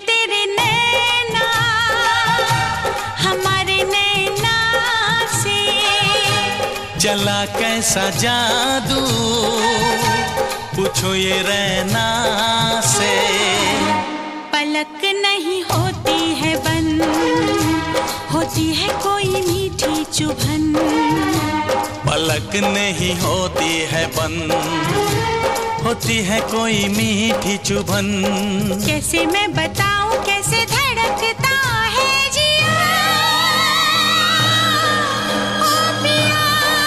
तेरे नैना हमारे नैना से, चला कैसा जादू पूछो ये रैना से। पलक नहीं होती है बंद, होती है कोई मीठी चुभन। पलक नहीं होती है बंद, होती है कोई मीठी चुभन। कैसे मैं बताऊं कैसे धड़कता है जिया, ओ पिया।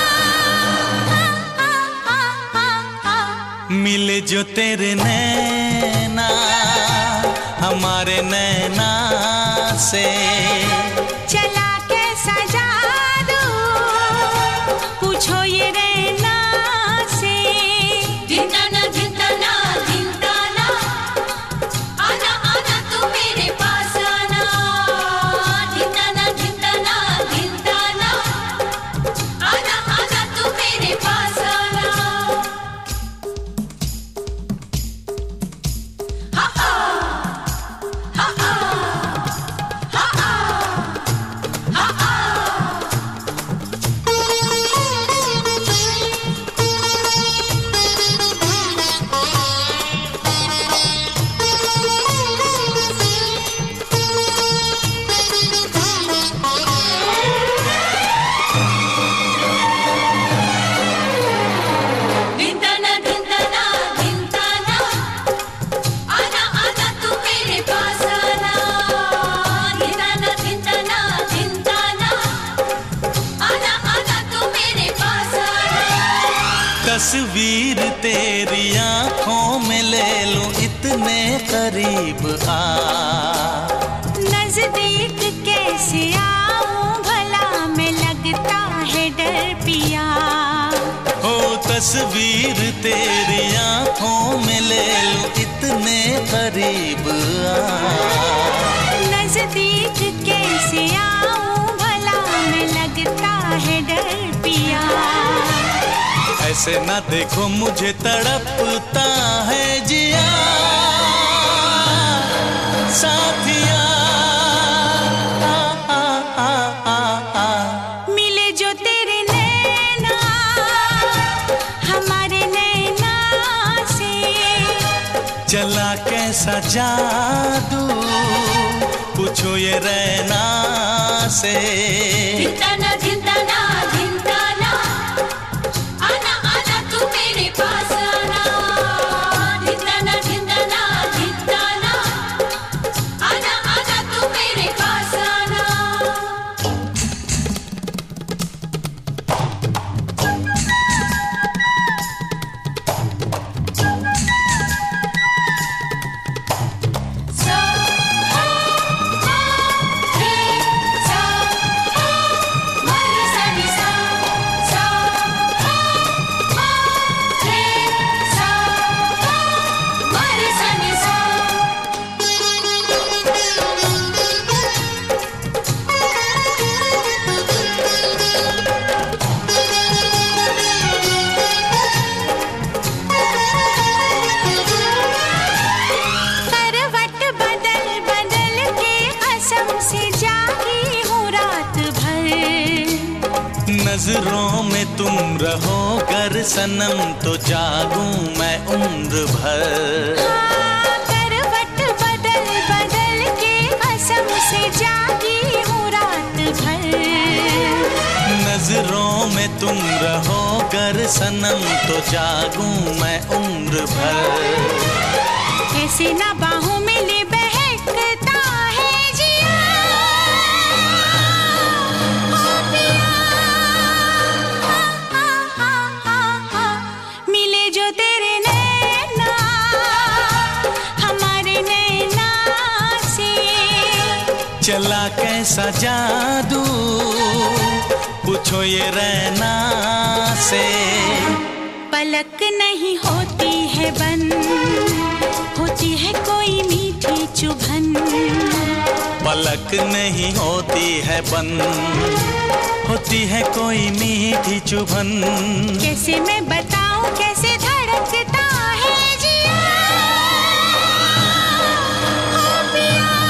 मिले जो तेरे नैना हमारे नैना से, चला कैसा जादू पूछो ये रैना से। धिंदाना धिंदाना धिंदाना, आना आना तू मेरे पास आना। धिंदाना धिंदाना धिंदाना, आना आना तू मेरे पास आना। हा हा हा हा हा हा हा। धिंदाना धिंदाना धिंदाना, आना आना तू मेरे पास आना। धिंदाना धिंदाना धिंदाना, आना आना तू मेरे पास आना। तस्वीर तेरी आंखों में ले लूं इतने करीब आ। नजदीक कैसे आऊं भला मैं, लगता है डर पिया। हो तस्वीर तेरी आंखों में ले लूं इतने करीब आ। नजदीक कैसे आऊं भला मैं, लगता है डर पिया। ऐसे ना देखो मुझे तड़पता है जिया साथिया। मिले जो तेरे नैना हमारे नैना से, चला कैसा जादू पूछो ये रैना से। धिंदाना धिंदाना धिंदाना, आना आना तू मेरे पास आना। धिंदाना धिंदाना धिंदाना, आना आना तू मेरे पास आना। सा रे सा, मरे सा नी सा। सा रे सा, मरे सा नी सा। करवट बदल बदल के कसम से जागी हूँ रात भर। नजरों में तुम रहो कर सनम तो जागूं मैं उम्र भर। करवट बदल बदल के कसम से जागी हूँ रात भर। नजरों में तुम रहो कर सनम तो जागूं मैं उम्र भर। कैसे ना बाहों में ले बहकता है जिया, ओ पिया। मिले जो तेरे नैना हमारे नैना से, चला कैसा जादू पूछो ये रैना से। पलक नहीं होती है बंद, होती है कोई मीठी चुभन। पलक नहीं होती है बंद, होती है कोई मीठी चुभन। कैसे मैं बताऊं कैसे धड़कता है जिया, ओ पिया।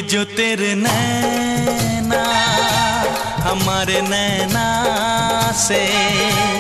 जो तेरे नैना हमारे नैना से